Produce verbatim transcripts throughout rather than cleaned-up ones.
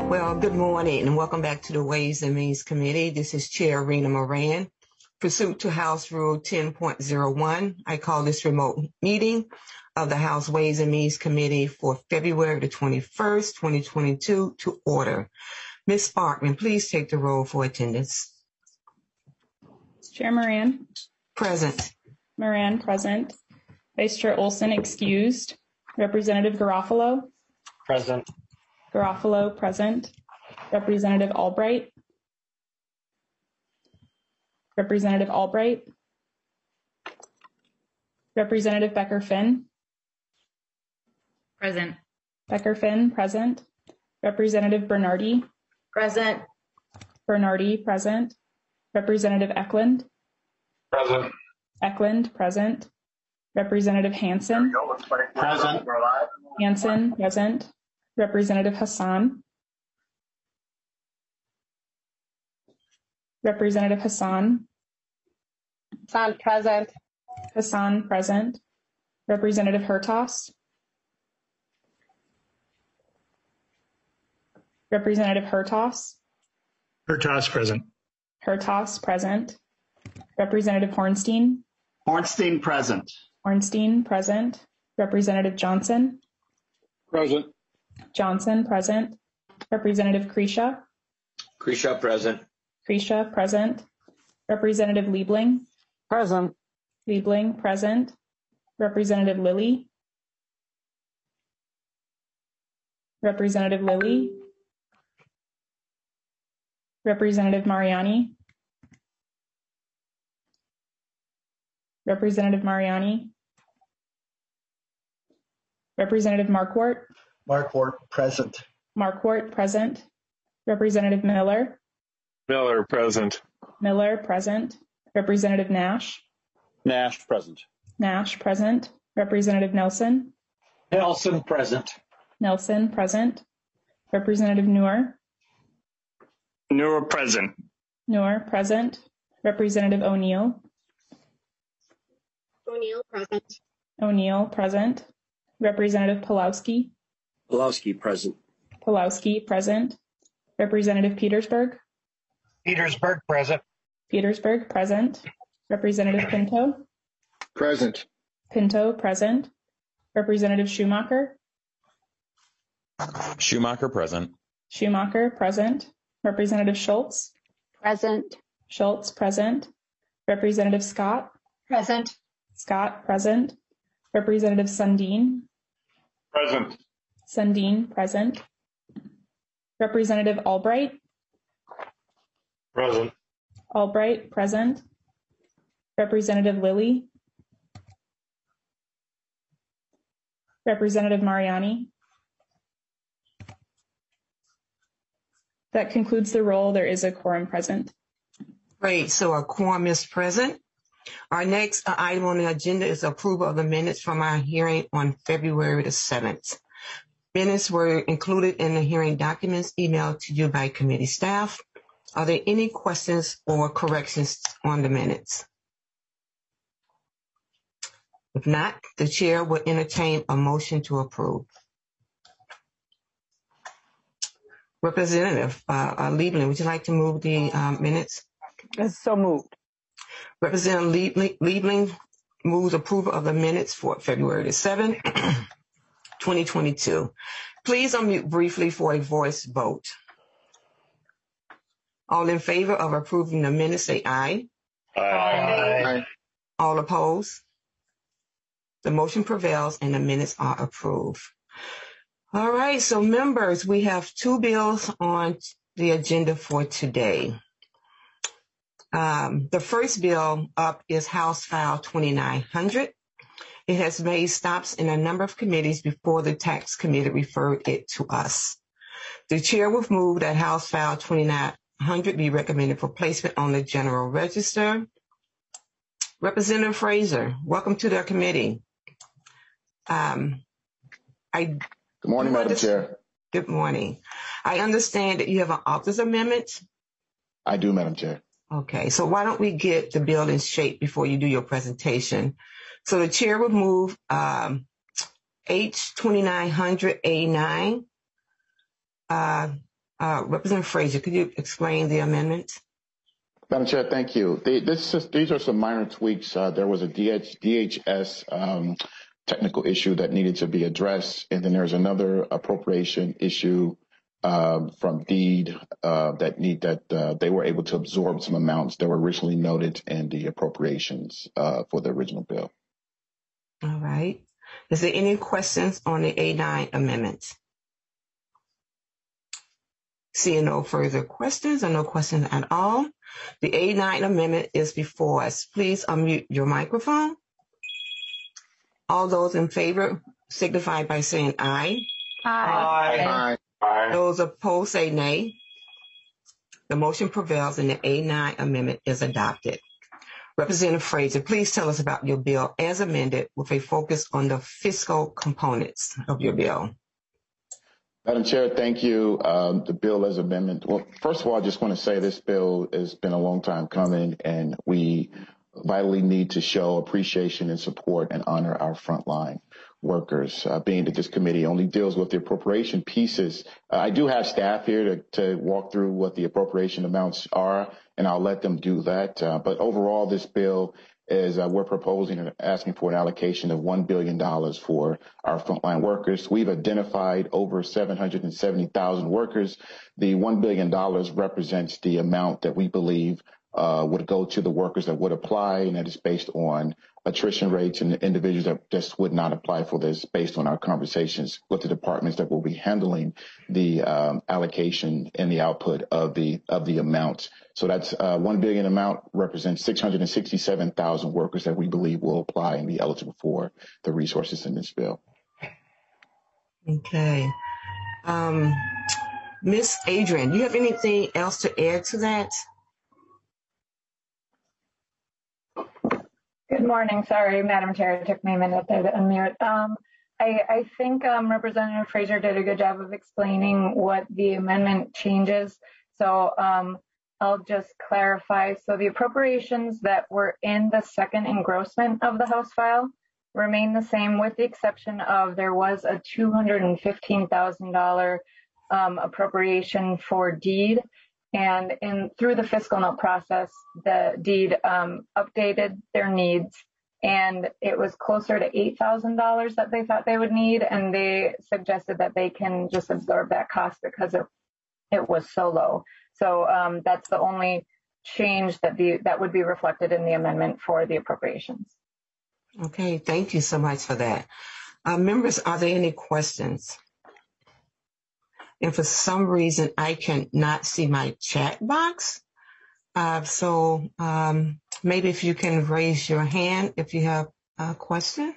Well, good morning and welcome back to the Ways and Means Committee. This is Chair Rena Moran. Pursuant to House Rule ten point oh one, I call this remote meeting of the House Ways and Means Committee for February the twenty-first, twenty twenty-two to order. Miz Sparkman, please take the roll for attendance. Chair Moran. Present. Moran, present. Vice Chair Olson, excused. Representative Garofalo. Present. Garofalo, present. Representative Albright. Representative Albright. Representative Becker-Finn. Present. Becker-Finn, present. Representative Bernardi. Present. Bernardi, present. Representative Eklund. Present. Eklund, present. Representative Hansen. Present. Hansen, present. Representative Hassan. Representative Hassan. Hassan, present. Hassan, present. Representative Hertas. Representative Hertas. Hertas, present. Hertas, present. Representative Hornstein. Hornstein, present. Hornstein, present. Representative Johnson. Present. Johnson, present. Representative Kresha. Kresha, present. Kresha, present. Representative Liebling. Present. Liebling, present. Representative Lilly. Representative Lilly. Representative Mariani. Representative Mariani. Representative Marquardt. Marquardt, present. Marquardt, present. Representative Miller. Miller, present. Miller, present. Representative Nash. Nash, present. Nash, present. Representative Nelson. Nelson, present. Nelson, present. Representative Noor. Noor, present. Noor, present. Representative O'Neill. O'Neill, present. O'Neill, present. Representative Pulowski. Pulowski, present. Pulowski, present. Representative Petersburg. Petersburg, present. Petersburg, present. Representative Pinto. Present. Pinto, present. Representative Schumacher. Schumacher, present. Schumacher, present. Representative Schultz. Present. Schultz, present. Representative Scott. Present. Scott, present. Representative Sundin. Present. Sundin, present. Representative Albright. Present. Albright, present. Representative Lilly. Representative Mariani. That concludes the roll. There is a quorum present. Great, so a quorum is present. Our next item on the agenda is approval of the minutes from our hearing on February the seventh. Minutes were included in the hearing documents emailed to you by committee staff. Are there any questions or corrections on the minutes? If not, the chair will entertain a motion to approve. Representative uh, uh, Liebling, would you like to move the um, minutes? It's so moved. Representative Liebling, Liebling moves approval of the minutes for February the seventh, twenty twenty-two. Please unmute briefly for a voice vote. All in favor of approving the minutes, say aye. Aye. Aye. All opposed? The motion prevails and the minutes are approved. All right, so members, we have two bills on the agenda for today. Um, the first bill up is House File twenty-nine hundred. It has made stops in a number of committees before the Tax Committee referred it to us. The chair will move that House File twenty-nine hundred be recommended for placement on the General Register. Representative Fraser, welcome to the committee. Um, I Good morning, Madam Chair. Good morning. I understand that you have an author's amendment. I do, Madam Chair. Okay, so why don't we get the bill in shape before you do your presentation? So the chair would move um, H twenty-nine hundred A nine. Uh, Uh, Representative Frazier, could you explain the amendment? Madam Chair, thank you. The, this is, these are some minor tweaks. Uh, there was a D H S um, technical issue that needed to be addressed, and then there's another appropriation issue um, from deed uh, that need that uh, they were able to absorb some amounts that were originally noted in the appropriations uh, for the original bill. All right. Is there any questions on the A nine amendment? Seeing no further questions or no questions at all, the A nine amendment is before us. Please unmute your microphone. All those in favor signify by saying aye. Aye. Aye. Those opposed say nay. The motion prevails and the A nine amendment is adopted. Representative Frazier, please tell us about your bill as amended with a focus on the fiscal components of your bill. Madam Chair, thank you. Um, the bill as amendment. Well, first of all, I just want to say this bill has been a long time coming, and we vitally need to show appreciation and support and honor our frontline workers. Uh, being that this committee only deals with the appropriation pieces, uh, I do have staff here to, to walk through what the appropriation amounts are, and I'll let them do that. Uh, but overall, this bill is uh, we're proposing and asking for an allocation of one billion dollars for our frontline workers. We've identified over seven hundred seventy thousand workers. The one billion dollars represents the amount that we believe uh, would go to the workers that would apply, and that is based on attrition rates and the individuals that just would not apply for this based on our conversations with the departments that will be handling the um, allocation and the output of the of the amounts. So that's uh, one billion amount represents six hundred sixty-seven thousand workers that we believe will apply and be eligible for the resources in this bill. Okay. Um, Miz Adrian, do you have anything else to add to that? Good morning. Sorry, Madam Chair, it took me a minute there to unmute. Um, I, I think um, Representative Frazier did a good job of explaining what the amendment changes. So um, I'll just clarify. So the appropriations that were in the second engrossment of the House file remain the same, with the exception of there was a two hundred fifteen thousand dollars um, appropriation for deed. And in through the fiscal note process, the deed um, updated their needs, and it was closer to eight thousand dollars that they thought they would need, and they suggested that they can just absorb that cost because it, it was so low. So um, that's the only change that the that would be reflected in the amendment for the appropriations. Okay, thank you so much for that. Uh, members, are there any questions? And for some reason, I cannot see my chat box. Uh, so um, maybe if you can raise your hand if you have a question.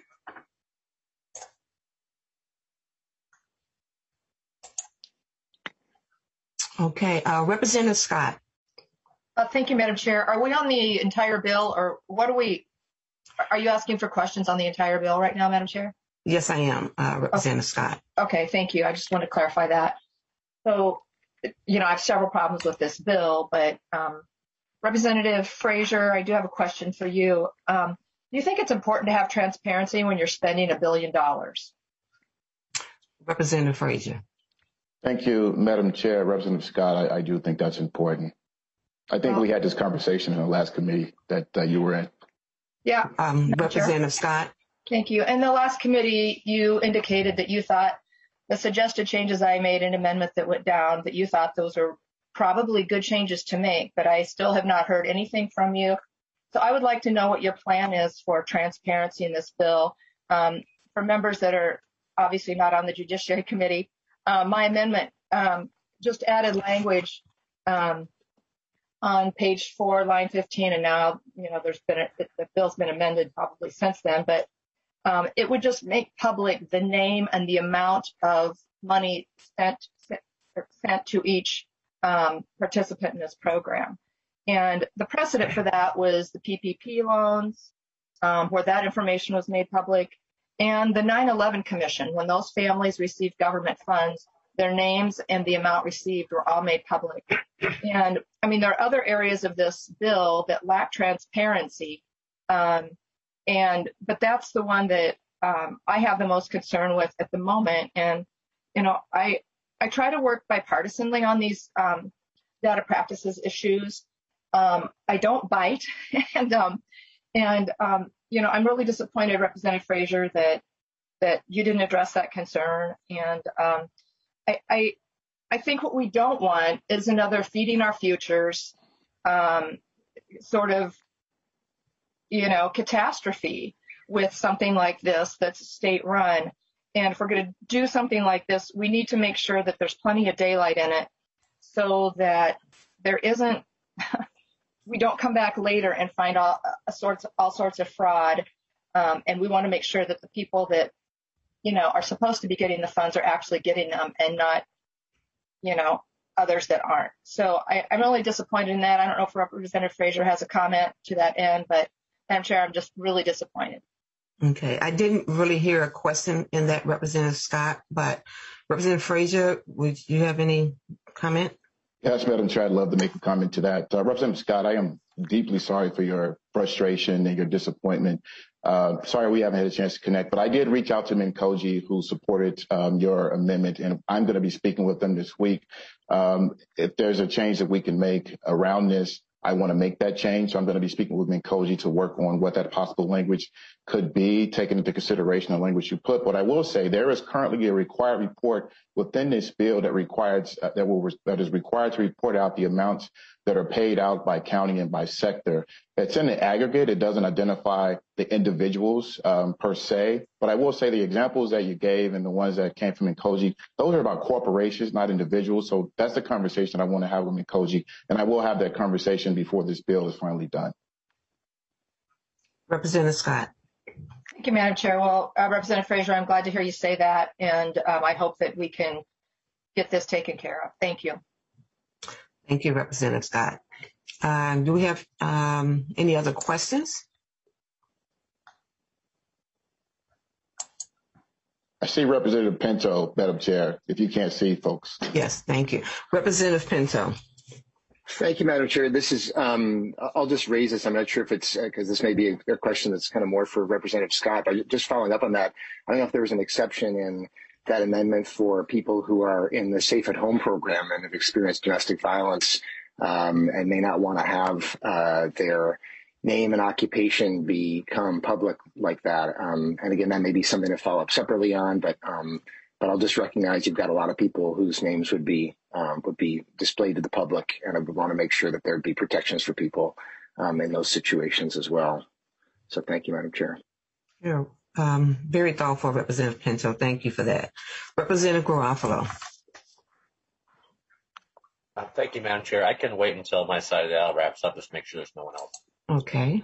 Okay, uh, Representative Scott. Uh, thank you, Madam Chair. Are we on the entire bill, or what are we, are you asking for questions on the entire bill right now, Madam Chair? Yes, I am, uh, Representative okay. Scott. Okay, thank you. I just want to clarify that. So, you know, I have several problems with this bill, but um, Representative Frazier, I do have a question for you. Um, do you think it's important to have transparency when you're spending a billion dollars? Representative Frazier. Thank you, Madam Chair. Representative Scott, I, I do think that's important. I think well, we had this conversation in the last committee that uh, you were in. Yeah. Um, Representative Scott. Thank you. In the last committee, you indicated that you thought the suggested changes I made in amendment that went down, that you thought those are probably good changes to make, but I still have not heard anything from you. So I would like to know what your plan is for transparency in this bill. Um, for members that are obviously not on the Judiciary Committee, uh, my amendment um, just added language um, on page four, line fifteen, and now, you know, there's been a, the bill's been amended probably since then, but Um, it would just make public the name and the amount of money sent, sent to each um, participant in this program. And the precedent for that was the P P P loans, um, where that information was made public, and the nine eleven Commission, when those families received government funds, their names and the amount received were all made public. And, I mean, there are other areas of this bill that lack transparency. Um, And, but that's the one that um, I have the most concern with at the moment. And, you know, I, I try to work bipartisanly on these um, data practices issues. Um, I don't bite, and um, and um, you know, I'm really disappointed, Representative Frazier, that that you didn't address that concern. And um, I, I I think what we don't want is another feeding our futures um, sort of, you know, catastrophe with something like this that's state run. And if we're going to do something like this, we need to make sure that there's plenty of daylight in it so that there isn't, we don't come back later and find all, all sorts, all sorts of fraud. Um, and we want to make sure that the people that, you know, are supposed to be getting the funds are actually getting them and not, you know, others that aren't. So I, I'm really disappointed in that. I don't know if Representative Frazier has a comment to that end, but Madam Chair, I'm just really disappointed. Okay, I didn't really hear a question in that, Representative Scott, but Representative Frazier, would you have any comment? Yes, Madam Chair, I'd love to make a comment to that. Uh, Representative Scott, I am deeply sorry for your frustration and your disappointment. Uh, sorry we haven't had a chance to connect, but I did reach out to Minkoji, who supported um, your amendment, and I'm going to be speaking with them this week. Um, if there's a change that we can make around this, I want to make that change. So I'm going to be speaking with Minkoji to work on what that possible language could be, taking into consideration the language you put. But I will say there is currently a required report within this bill that requires uh, that will that is required to report out the amounts that are paid out by county and by sector. It's in the aggregate. It doesn't identify the individuals um, per se. But I will say the examples that you gave and the ones that came from Minkoji, those are about corporations, not individuals. So that's the conversation I want to have with Minkoji. And I will have that conversation before this bill is finally done. Representative Scott. Thank you, Madam Chair. Well, uh, Representative Frazier, I'm glad to hear you say that. And um, I hope that we can get this taken care of. Thank you. Thank you, Representative Scott. Uh, do we have um, any other questions? I see Representative Pinto, Madam Chair, if you can't see folks. Yes, thank you. Representative Pinto. Thank you, Madam Chair. This is, um, I'll just raise this. I'm not sure if it's, because uh, this may be a, a question that's kind of more for Representative Scott, but just following up on that, I don't know if there was an exception in that amendment for people who are in the Safe at Home program and have experienced domestic violence um, and may not want to have uh, their name and occupation become public like that. Um, and again, that may be something to follow up separately on, but um, but I'll just recognize you've got a lot of people whose names would be um, would be displayed to the public, and I would want to make sure that there'd be protections for people um, in those situations as well. So thank you, Madam Chair. Yeah. Um, very thoughtful, Representative Pinto. Thank you for that. Representative Garofalo. Uh, thank you, Madam Chair. I can wait until my side of the aisle wraps up, just make sure there's no one else. Okay.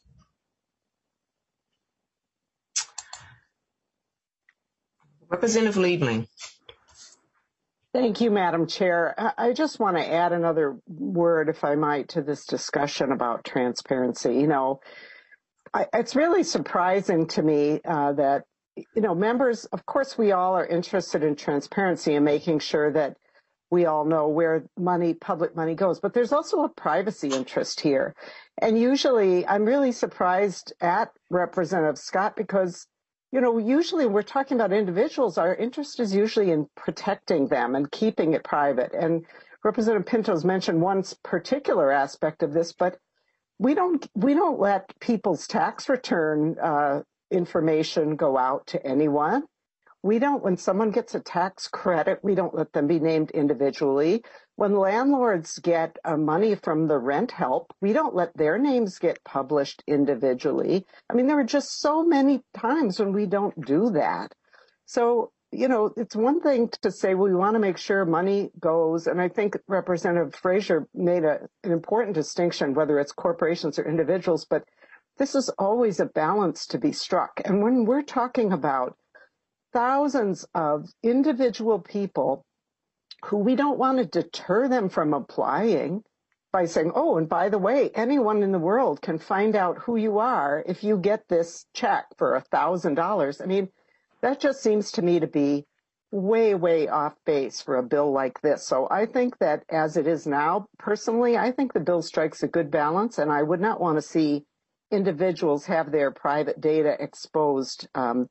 Representative Liebling. Thank you, Madam Chair. I just want to add another word, if I might, to this discussion about transparency. You know, I, it's really surprising to me uh, that, you know, members, of course, we all are interested in transparency and making sure that we all know where money, public money goes, but there's also a privacy interest here. And usually I'm really surprised at Representative Scott because, you know, usually when we're talking about individuals, our interest is usually in protecting them and keeping it private. And Representative Pinto's mentioned one particular aspect of this, but we don't we don't let people's tax return uh, information go out to anyone. We don't, when someone gets a tax credit, we don't let them be named individually. When landlords get uh, money from the rent help, we don't let their names get published individually. I mean, there are just so many times when we don't do that. So, you know, it's one thing to say we want to make sure money goes, and I think Representative Frazier made a, an important distinction, whether it's corporations or individuals, but this is always a balance to be struck. And when we're talking about thousands of individual people who we don't want to deter them from applying by saying, oh, and by the way, anyone in the world can find out who you are if you get this check for a thousand dollars. I mean, that just seems to me to be way, way off base for a bill like this. So I think that as it is now, personally, I think the bill strikes a good balance, and I would not want to see individuals have their private data exposed um,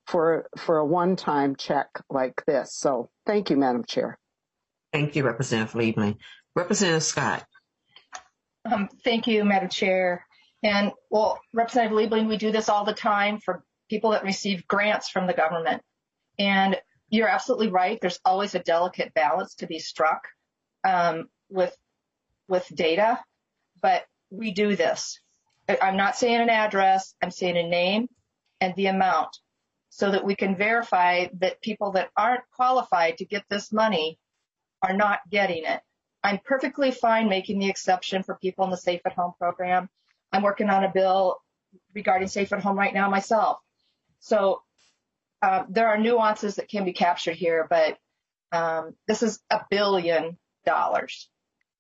for for a one-time check like this. So thank you, Madam Chair. Thank you, Representative Liebling. Representative Scott. Um, thank you, Madam Chair. And well, Representative Liebling, we do this all the time for people that receive grants from the government. And you're absolutely right. There's always a delicate balance to be struck um, with with data, but we do this. I'm not saying an address. I'm saying a name and the amount, so that we can verify that people that aren't qualified to get this money are not getting it. I'm perfectly fine making the exception for people in the Safe at Home program. I'm working on a bill regarding Safe at Home right now myself. So uh, there are nuances that can be captured here, but um, this is a billion dollars.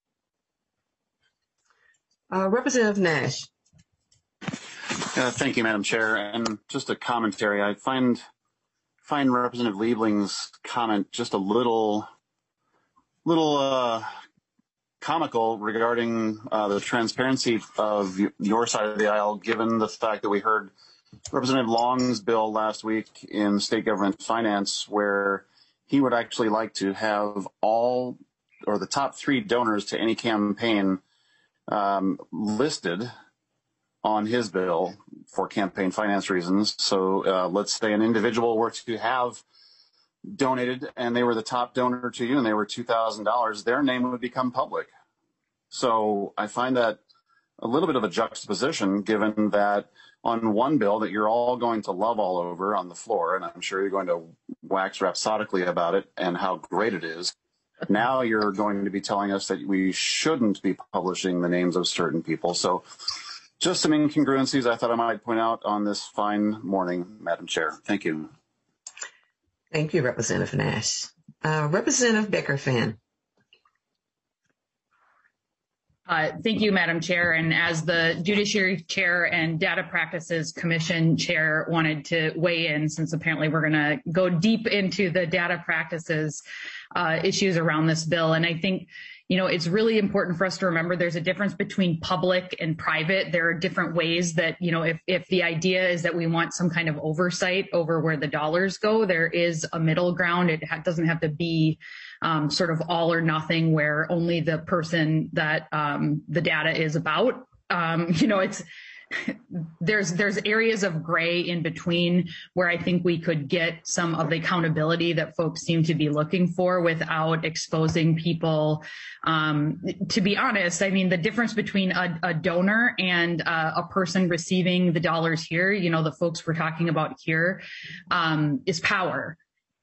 Uh, Representative Nash. Uh, thank you, Madam Chair. And just a commentary. I find find Representative Liebling's comment just a little little uh, comical regarding uh, the transparency of your side of the aisle, given the fact that we heard Representative Long's bill last week in state government finance, where he would actually like to have all or the top three donors to any campaign um, listed on his bill for campaign finance reasons. So uh, let's say an individual were to have donated and they were the top donor to you and they were two thousand dollars, their name would become public. So I find that a little bit of a juxtaposition, given that on one bill that you're all going to love all over on the floor, and I'm sure you're going to wax rhapsodically about it and how great it is, now you're going to be telling us that we shouldn't be publishing the names of certain people. So just some incongruencies I thought I might point out on this fine morning, Madam Chair. Thank you. Thank you, Representative Nash. Uh, Representative Becker-Finn. Uh, thank you, Madam Chair. And as the Judiciary Chair and Data Practices Commission Chair wanted to weigh in, since apparently we're going to go deep into the data practices uh, issues around this bill. And I think, you know, it's really important for us to remember there's a difference between public and private. There are different ways that, you know, if, if the idea is that we want some kind of oversight over where the dollars go, there is a middle ground. It ha- doesn't have to be um, sort of all or nothing where only the person that um, the data is about. Um, you know, it's there's there's areas of gray in between where I think we could get some of the accountability that folks seem to be looking for without exposing people. Um, to be honest, I mean, the difference between a, a donor and uh, a person receiving the dollars here, you know, the folks we're talking about here, um, is power.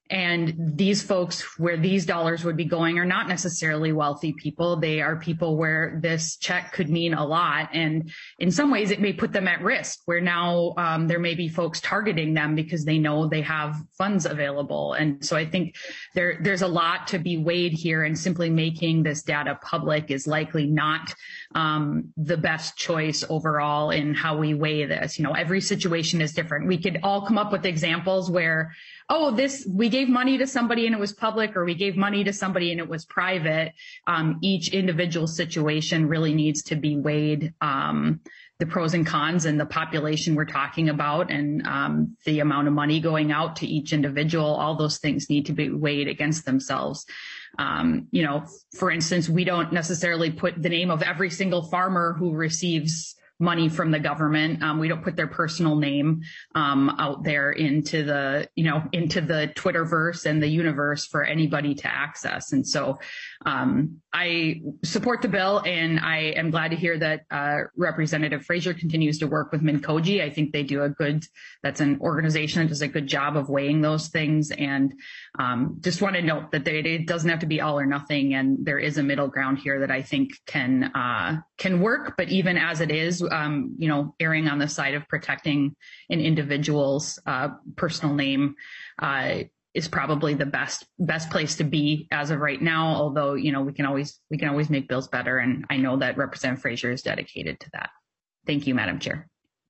And these folks where these dollars would be going are not necessarily wealthy people. They are people where this check could mean a lot. And in some ways, it may put them at risk, where now um, there may be folks targeting them because they know they have funds available. And so I think there, there's a lot to be weighed here, and simply making this data public is likely not um, the best choice overall in how we weigh this. You know, every situation is different. We could all come up with examples where, oh, this, we gave money to somebody and it was public, or we gave money to somebody and it was private. Um, each individual situation really needs to be weighed, um, the pros and cons and the population we're talking about, and um, the amount of money going out to each individual. All those things need to be weighed against themselves. Um, you know, for instance, we don't necessarily put the name of every single farmer who receives money from the government. Um, we don't put their personal name um, out there into the, you know, into the Twitterverse and the universe for anybody to access. And so um, I support the bill, and I am glad to hear that uh, Representative Frazier continues to work with Mincoji. I think they do a good, that's an organization that does a good job of weighing those things. And um, just want to note that they, it doesn't have to be all or nothing. And there is a middle ground here that I think can, uh, can work. But even as it is, Um, you know, erring on the side of protecting an individual's uh, personal name uh, is probably the best best place to be as of right now. Although, you know, we can always we can always make bills better, and I know that Representative Frazier is dedicated to that. Thank you, Madam Chair.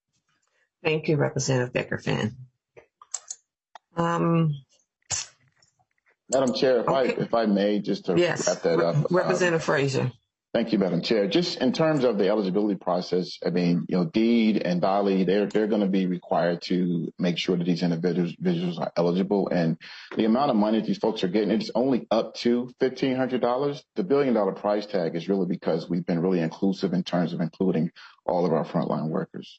Thank you, Representative Becker-Finn. Um, Madam Chair, if okay. I if I may, just to yes. wrap that up. Representative um, Frazier. Thank you, Madam Chair. Just in terms of the eligibility process, I mean, you know, Deed and Dolly, they're they're going to be required to make sure that these individuals, individuals are eligible. And the amount of money these folks are getting, it's only up to fifteen hundred dollars. The billion dollar price tag is really because we've been really inclusive in terms of including all of our frontline workers.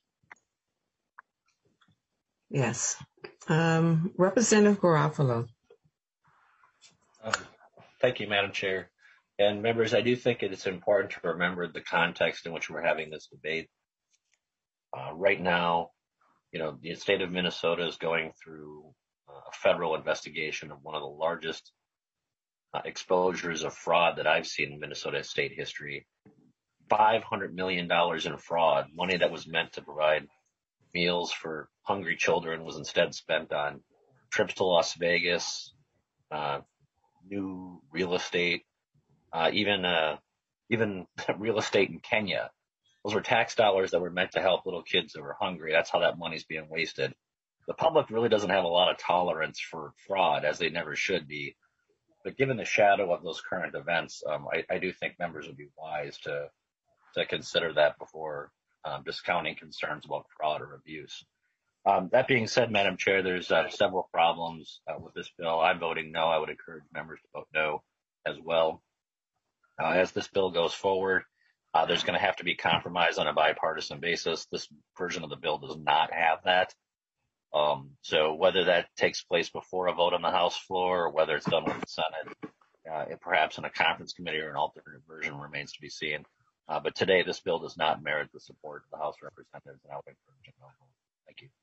Yes. Um, Representative Garofalo. Um, thank you, Madam Chair. And members, I do think it is important to remember the context in which we're having this debate. Uh, right now, you know, the state of Minnesota is going through a federal investigation of one of the largest uh, exposures of fraud that I've seen in Minnesota state history. five hundred million dollars in fraud, money that was meant to provide meals for hungry children was instead spent on trips to Las Vegas, uh, new real estate, Uh, even uh, even real estate in Kenya. Those were tax dollars that were meant to help little kids that were hungry. That's how that money's being wasted. The public really doesn't have a lot of tolerance for fraud, as they never should be. But given the shadow of those current events, um, I, I do think members would be wise to to consider that before um, discounting concerns about fraud or abuse. Um, that being said, Madam Chair, there's uh, several problems uh, with this bill. I'm voting no. I would encourage members to vote no as well. Uh, as this bill goes forward, uh, there's going to have to be compromise on a bipartisan basis. This version of the bill does not have that. Um, so whether that takes place before a vote on the House floor or whether it's done with the Senate, uh, perhaps in a conference committee or an alternate version remains to be seen. Uh, but today, this bill does not merit the support of the House representatives, and I would encourage it. Thank you.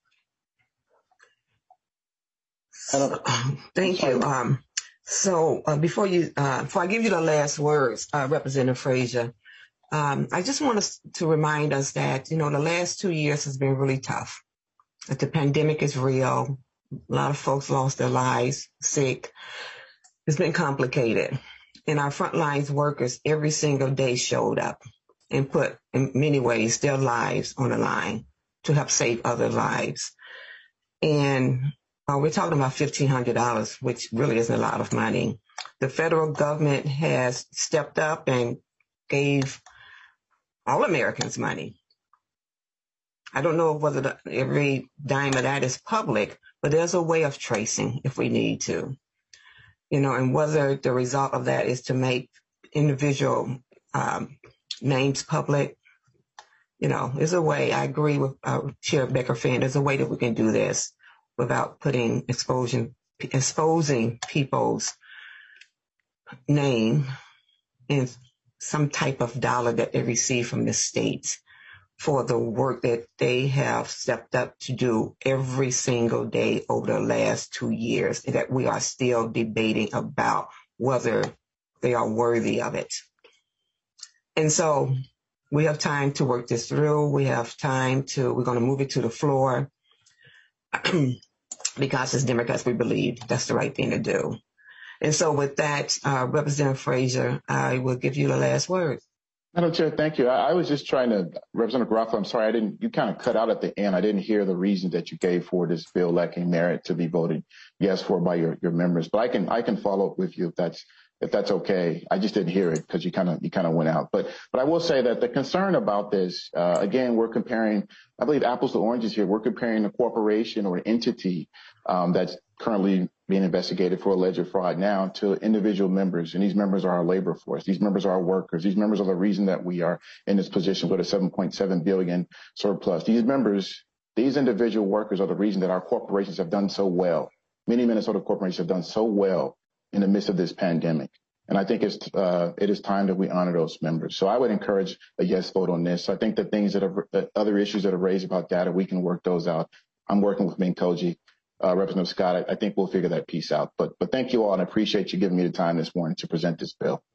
Thank you. Um, So uh, before you, uh, before I give you the last words, uh, Representative Frazier, um, I just want us to remind us that, you know, the last two years has been really tough. That the pandemic is real. A lot of folks lost their lives, sick. It's been complicated. And our frontline workers every single day showed up and put, in many ways, their lives on the line to help save other lives. And Uh, we're talking about fifteen hundred dollars, which really isn't a lot of money. The federal government has stepped up and gave all Americans money. I don't know whether the, every dime of that is public, but there's a way of tracing if we need to. You know, and whether the result of that is to make individual um, names public, you know, there's a way. I agree with uh, Chair Becker-Finn. There's a way that we can do this without putting exposing, exposing people's name in some type of dollar that they receive from the state for the work that they have stepped up to do every single day over the last two years, and that we are still debating about whether they are worthy of it. And so we have time to work this through. We have time to, we're going to move it to the floor. Because as Democrats, we believe that's the right thing to do. And so with that, uh, Representative Frazier, I will give you the last word. Madam Chair, thank you. I, I was just trying to, Representative Garofalo, I'm sorry, I didn't, you kind of cut out at the end. I didn't hear the reason that you gave for this bill lacking merit to be voted yes for by your, your members. But I can, I can follow up with you if that's, if that's okay. I just didn't hear it because you kind of, you kind of went out. But, but I will say that the concern about this, uh, again, we're comparing, I believe apples to oranges here. We're comparing a corporation or an entity, um, that's currently being investigated for alleged fraud now to individual members. And these members are our labor force. These members are our workers. These members are the reason that we are in this position with a seven point seven billion surplus. These members, these individual workers are the reason that our corporations have done so well. Many Minnesota corporations have done so well in the midst of this pandemic. And I think it's, uh, it is time that we honor those members. So I would encourage a yes vote on this. So I think the things that are, uh, other issues that are raised about data, we can work those out. I'm working with Minkoji, uh, Representative Scott. I, I think we'll figure that piece out. But, but thank you all, and I appreciate you giving me the time this morning to present this bill.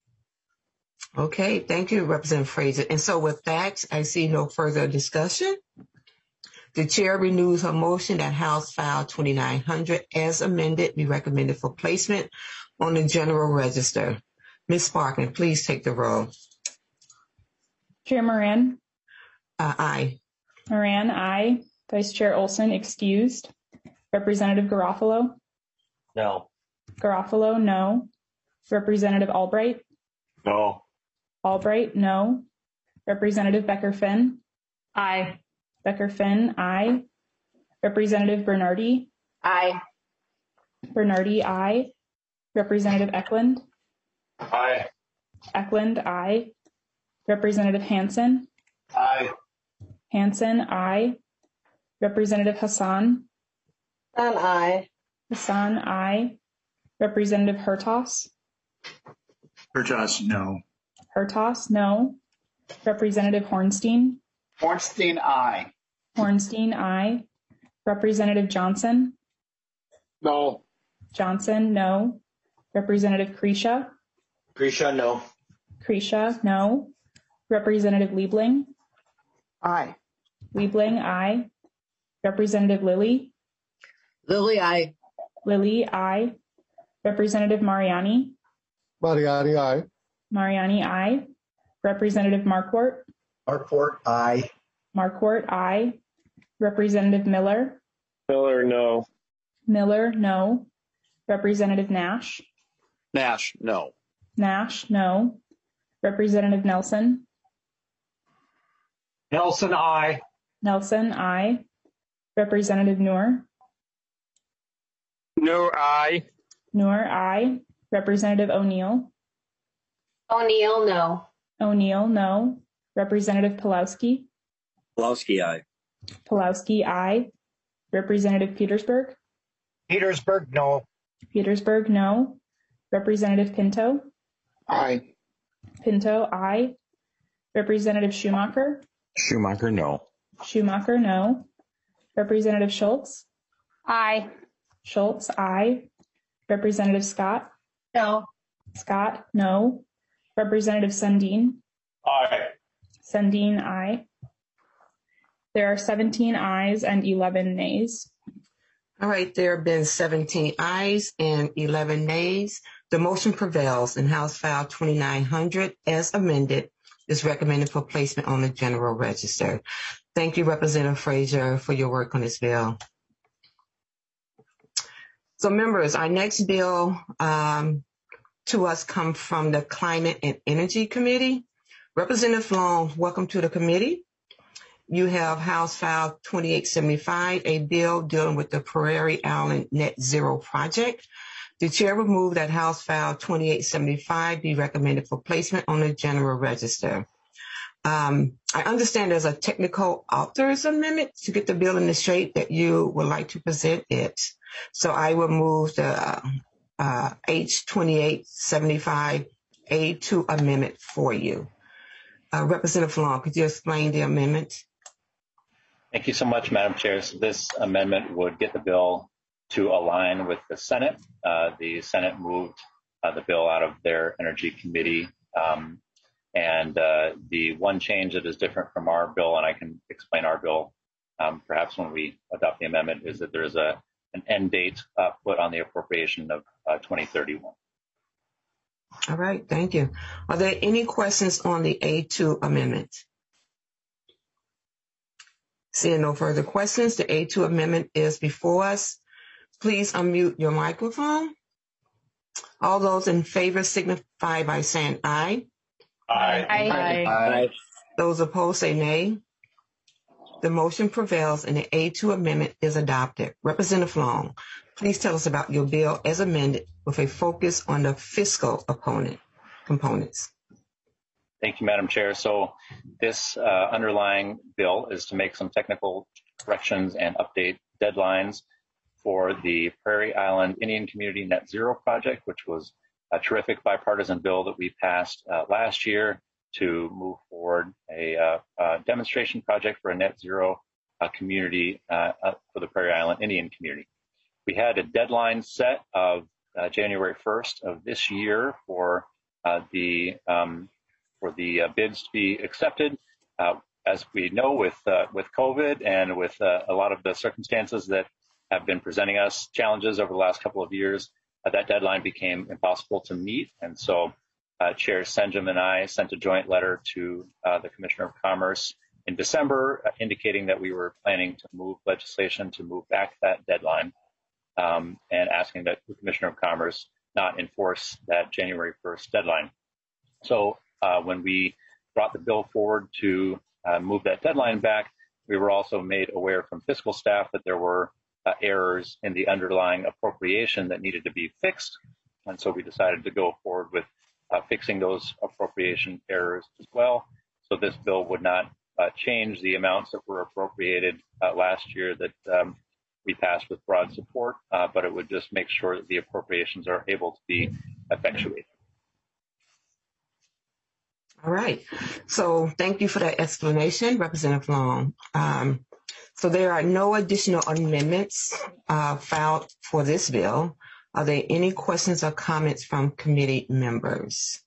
Okay, thank you, Representative Frazier. And so with that, I see no further discussion. The chair renews her motion that House File twenty-nine hundred as amended be recommended for placement on the General Register. Miz Sparkman, please take the roll. Chair Moran? Uh, aye. Moran, aye. Vice Chair Olson, excused. Representative Garofalo? No. Garofalo, no. Representative Albright? No. Albright, no. Representative Becker-Finn. Aye. Becker-Finn, aye. Representative Bernardi. Aye. Bernardi, aye. Representative Eklund. Aye. Eklund, aye. Representative Hansen. Aye. Hansen, aye. Representative Hassan. Hassan, aye. Hassan, aye. Representative Hertaus. Hertaus, no. Hertaus, no. Representative Hornstein. Hornstein, aye. Hornstein, aye. Representative Johnson. No. Johnson, no. Representative Kresha. Grisha, no. Kresha, no. Representative Liebling. Aye. Liebling, aye. Representative Lilly. Lily, aye. Lilly, aye. Representative Mariani. Mariani, aye. Mariani, aye. Representative Markwart. Markwart, aye. Markwart, aye. Representative Miller. Miller, no. Miller, no. Representative Nash. Nash, no. Nash, no. Representative Nelson. Nelson, aye. Nelson, aye. Representative Noor. Noor, aye. Noor, aye. Representative O'Neill. O'Neill, no. O'Neill, no. Representative Pulowski. Pulowski, aye. Pulowski, aye. Representative Petersburg. Petersburg, no. Petersburg, no. Representative Pinto. Aye. Pinto, aye. Representative Schumacher. Schumacher, no. Schumacher, no. Representative Schultz. Aye. Schultz, aye. Representative Scott. No. Scott, no. Representative Sundin. Aye. Sundin, aye. There are seventeen ayes and eleven nays. All right, there have been seventeen ayes and eleven nays. The motion prevails, and House File twenty-nine hundred, as amended, is recommended for placement on the General Register. Thank you, Representative Frazier, for your work on this bill. So, members, our next bill um, to us come from the Climate and Energy Committee. Representative Long, welcome to the committee. You have House File twenty-eight seventy-five, a bill dealing with the Prairie Island Net Zero Project. The chair will move that House File twenty-eight seventy-five be recommended for placement on the General Register. Um, I understand there's a technical author's amendment to get the bill in the shape that you would like to present it. So I will move the uh, H twenty-eight seventy-five A two amendment for you. Uh, Representative Long, could you explain the amendment? Thank you so much, Madam Chair. So this amendment would get the bill to align with the Senate. Uh, the Senate moved uh, the bill out of their Energy Committee. Um, and uh, the one change that is different from our bill, and I can explain our bill um, perhaps when we adopt the amendment, is that there's a an end date uh, put on the appropriation of uh, twenty thirty-one. All right, thank you. Are there any questions on the A two amendment? Seeing no further questions, the A two amendment is before us. Please unmute your microphone. All those in favor signify by saying aye. Aye. Aye. Aye. Aye. Those opposed say nay. The motion prevails and the A two amendment is adopted. Representative Long, please tell us about your bill as amended with a focus on the fiscal opponent components. Thank you, Madam Chair. So this uh, underlying bill is to make some technical corrections and update deadlines for the Prairie Island Indian Community Net Zero Project, which was a terrific bipartisan bill that we passed uh, last year to move forward a uh, uh, demonstration project for a net zero uh, community uh, uh, for the Prairie Island Indian community. We had a deadline set of uh, January first of this year for uh, the um, for the uh, bids to be accepted. Uh, as we know, with uh, with COVID and with uh, a lot of the circumstances that have been presenting us challenges over the last couple of years, uh, that deadline became impossible to meet. And so uh, Chair Senjum and I sent a joint letter to uh, the Commissioner of Commerce in December, uh, indicating that we were planning to move legislation to move back that deadline, um, and asking that the Commissioner of Commerce not enforce that January first deadline. So Uh, when we brought the bill forward to uh, move that deadline back, we were also made aware from fiscal staff that there were uh, errors in the underlying appropriation that needed to be fixed. And so we decided to go forward with uh, fixing those appropriation errors as well. So this bill would not uh, change the amounts that were appropriated uh, last year that um, we passed with broad support, uh, but it would just make sure that the appropriations are able to be effectuated. All right. So thank you for that explanation, Representative Long. Um, so there are no additional amendments uh, filed for this bill. Are there any questions or comments from committee members?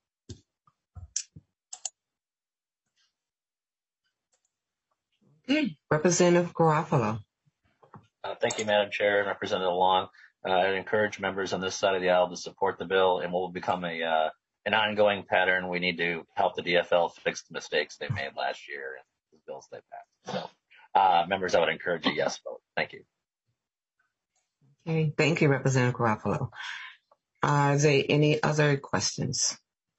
Okay, Representative Garofalo. Uh, thank you, Madam Chair and Representative Long. Uh, I encourage members on this side of the aisle to support the bill, and will become a uh, an ongoing pattern. We need to help the D F L fix the mistakes they made last year and the bills they passed. So, uh, members, I would encourage a yes vote. Thank you. Okay, thank you, Representative Garofalo. Uh, are there any other questions?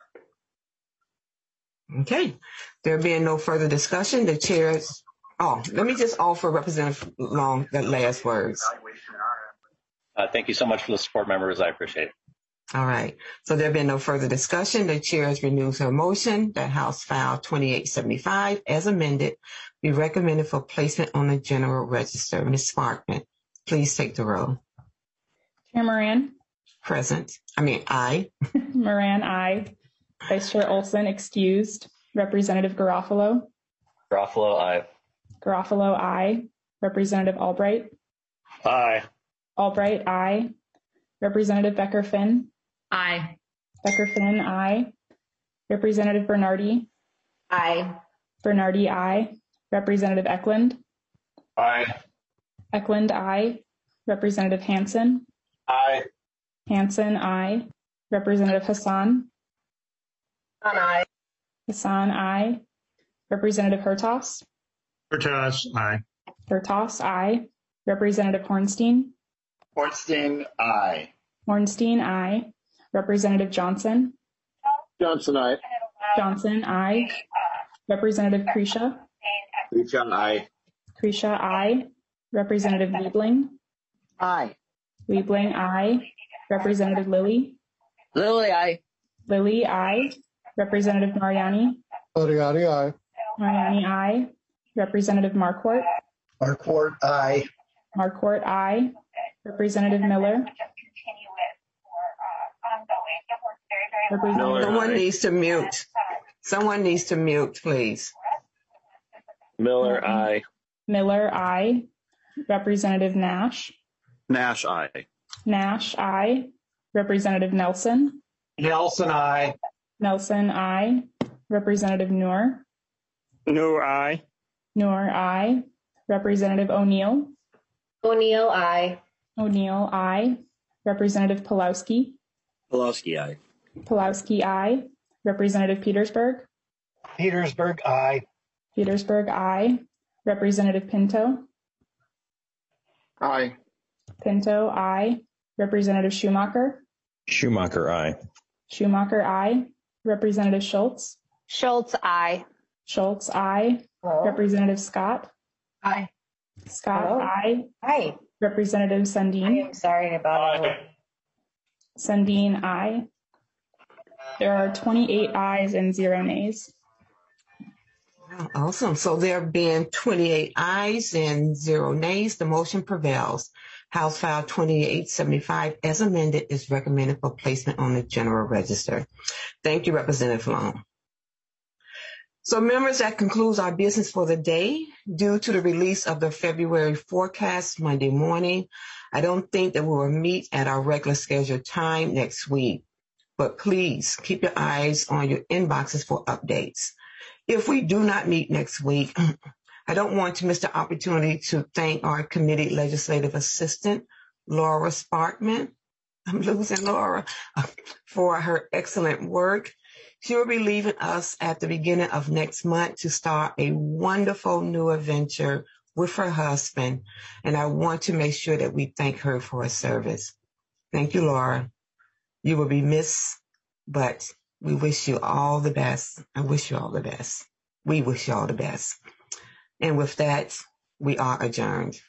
Okay, there being no further discussion, the chair's, oh, let me just offer Representative Long the last words. Uh, thank you so much for the support, members. I appreciate it. All right. So there being no further discussion, the chair has renewed her motion that House File twenty-eight seventy-five, as amended, be recommended for placement on the General Register. Miz Sparkman, please take the roll. Chair Moran. Present. I mean, aye. Moran, aye. Vice Chair Olson, excused. Representative Garofalo. Garofalo, aye. Garofalo, aye. Representative Albright. Aye. Albright, aye. Representative Becker-Finn. Aye. Becker-Finn, aye. Representative Bernardi. Aye. Bernardi, aye. Representative Eklund. Aye. Eklund, aye. Representative Hansen. Aye. Hansen, aye. Representative Hassan. Aye. Hassan, aye. Representative Hertaus. Hertaus, aye. Hertaus, aye. Representative Hornstein. Ornstein, aye. Hornstein, aye. Representative Johnson. Johnson, aye. Johnson, aye. Representative Kresha. Kresha, aye. Kresha, aye. Representative Liebling. Aye. Liebling, aye. Representative Lilly. Lily, aye. Lilly, aye. Representative Mariani. Mariani, aye. Mariani, aye. Representative Marquardt. Marquardt, aye. Marquardt, aye. Representative Miller. Representative Someone needs to mute. Someone needs to mute, please. Miller, aye. Miller, aye. Representative Nash. Nash, aye. Nash, aye. Representative Nelson. Nelson, aye. Nelson, aye. Representative Noor. Noor, aye. Noor, aye. Representative O'Neill. O'Neill, aye. O'Neill, aye. Representative Pulowski. Pulowski, aye. Pulowski, aye. Representative Petersburg. Petersburg, aye. Petersburg, aye. Representative Pinto. Aye. Pinto, aye. Representative Schumacher. Schumacher, aye. Schumacher, aye. Representative Schultz. Schultz, aye. Schultz, aye. Hello. Representative Scott. Aye. Scott, Hello. aye. Aye. Representative I Sundin. am sorry about it. Sundin, aye. There are twenty-eight ayes and zero nays. Wow, awesome. So there being twenty-eight ayes and zero nays, the motion prevails. House File twenty-eight seventy-five, as amended, is recommended for placement on the General Register. Thank you, Representative Long. So members, that concludes our business for the day. Due to the release of the February forecast Monday morning, I don't think that we will meet at our regular scheduled time next week. But please keep your eyes on your inboxes for updates. If we do not meet next week, I don't want to miss the opportunity to thank our committee legislative assistant, Laura Sparkman. I'm losing Laura, for her excellent work. She will be leaving us at the beginning of next month to start a wonderful new adventure with her husband, and I want to make sure that we thank her for her service. Thank you, Laura. You will be missed, but we wish you all the best. I wish you all the best. We wish you all the best. And with that, we are adjourned.